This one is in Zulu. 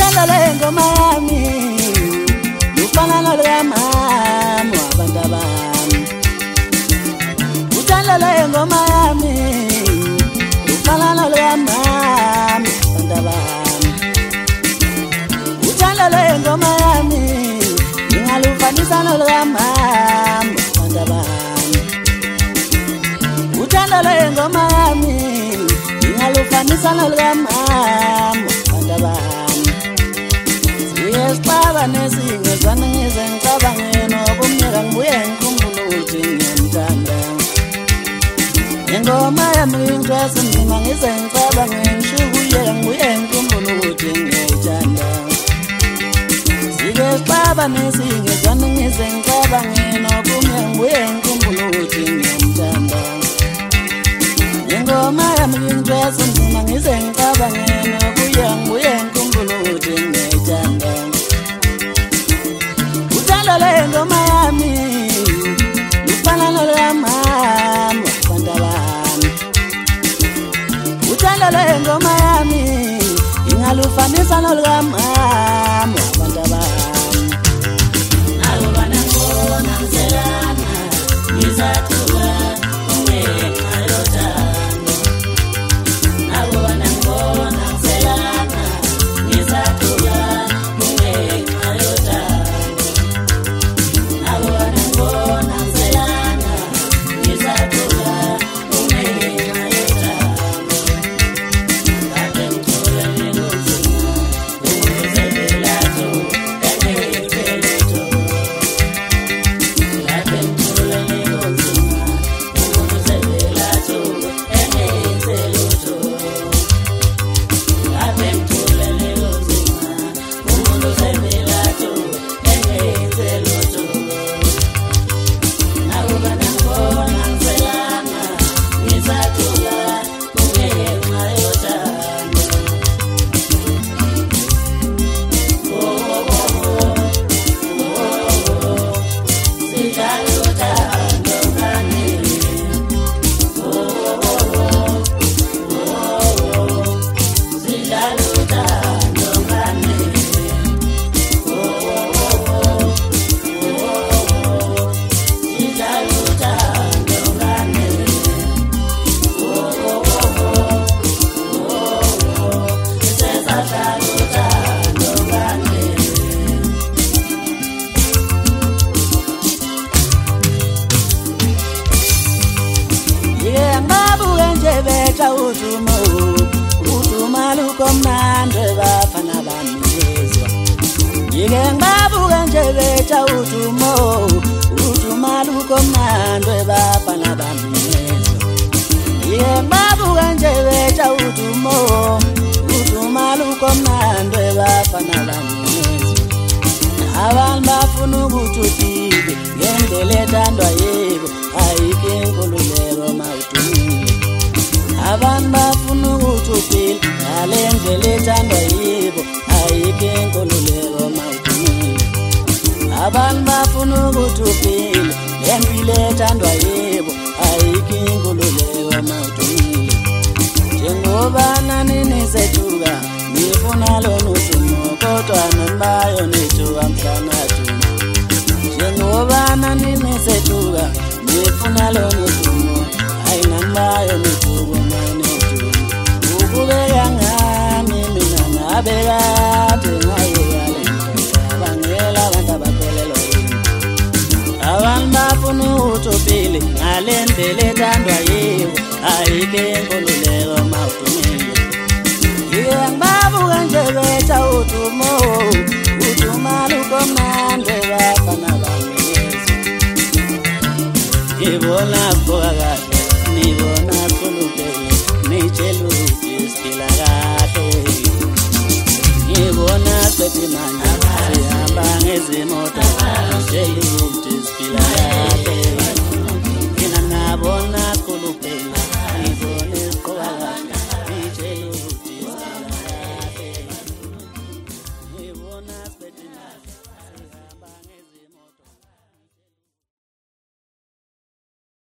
Uthanda le ngoma yami lufana nolwamami wabantu bami. Uthanda le ngoma yami lufana nolwamami wabantu bami. Uthanda le ngoma yami ingalufanisa nolwamami wabantu bami. Uthanda le ngoma yami ingalufanisa nolwamami wabantu bami. Siyesixaba nesingezwana ngize ngicabange nokumnyeka ngibuye ngikhumbule ukuthi ngiyamthanda. Ingoma yami ingcwese mina ngize ngicabange ngishukuyeka ngibuye ngikhumbule ukuthi ngiyayithanda. Siyesixaba nesingezwana ngize ngicabange nokumnyeka ngibuye ngikhumbule ukuthi ngiyamthanda. Ingoma yami ingcwese mina ngize ngicabange nokuye ngibuye ngikhumbule ukuthi ngiyayithanda. Uthanda le ngoma yami lufana nolwamami wabantu bami. Uthanda le ngoma yami ingalufanisa nolwamami wabantu bami. Nakubana ngibona ngiselana ngizathuka ungenxa yothando. Nakubana ngibona ngiselana ngizathuka ungenxa yothando. Nakubana ngibona ngiselana ngizathuka ungenxa yothando. Kade ngithole nginzima ukuze ngilatho engeke lutho. Kade ngithole nginzima ukuze ngilatho engeke lutho. Kade ngithole nginzima ukuze ngilatho engeke lutho. Nakubana ngibona ngiselana ngizathuka ungenxa yothando. Sidlala uthando kanini. Sidlala uthando kanini. Sidlala uthando kanini. Sisadlala uthando kanini. Ngiyababuka nje betha udumo, uduma lukomnandi bafana bamizwa. Ngiyababuka nje betha udumo, uduma lukomnandi bafana bamizwa. Ngiyababuka nje betha udumo, uduma lukomnandi bafana bamizwa. Abantu bafuna ukuthi uthike ngendlela ethandwa yibo, ayikho inkululeko mawudumile. Abantu bafuna ukuthi uphile ngale ndlela ethandwa yibo, ayikho inkululeko mawudumile. Abantu bafuna ukuthi uphile ngempilo ethandwa yibo, ayikho inkululeko mawudumile. Njengoba nani nisethuka nifuna lona udumo, kodwa nanibayo nithuka mhlana dumo. Njengoba nani nisethuka nifuna lona udumo, hayi nanibayo nithuka mane udumo. Ukubeka ngami mina ngabe kade ngayekale ngicabangela abantu abakholelwa yini. Abantu bafuna ukuthi uphile ngale ndlela ethandwa yibo, ayikho inkululeko mawudumile. Ngiyababuka nje betha udumo, uduma lukomnandi bafana bamizwa. Ngibona kubuka kahle, nibona khulupele, nitshela ukuthi siphila kahle. Ngibona sethi manje sihamba ngezimoto, nitshela ukuthi siphila kahle.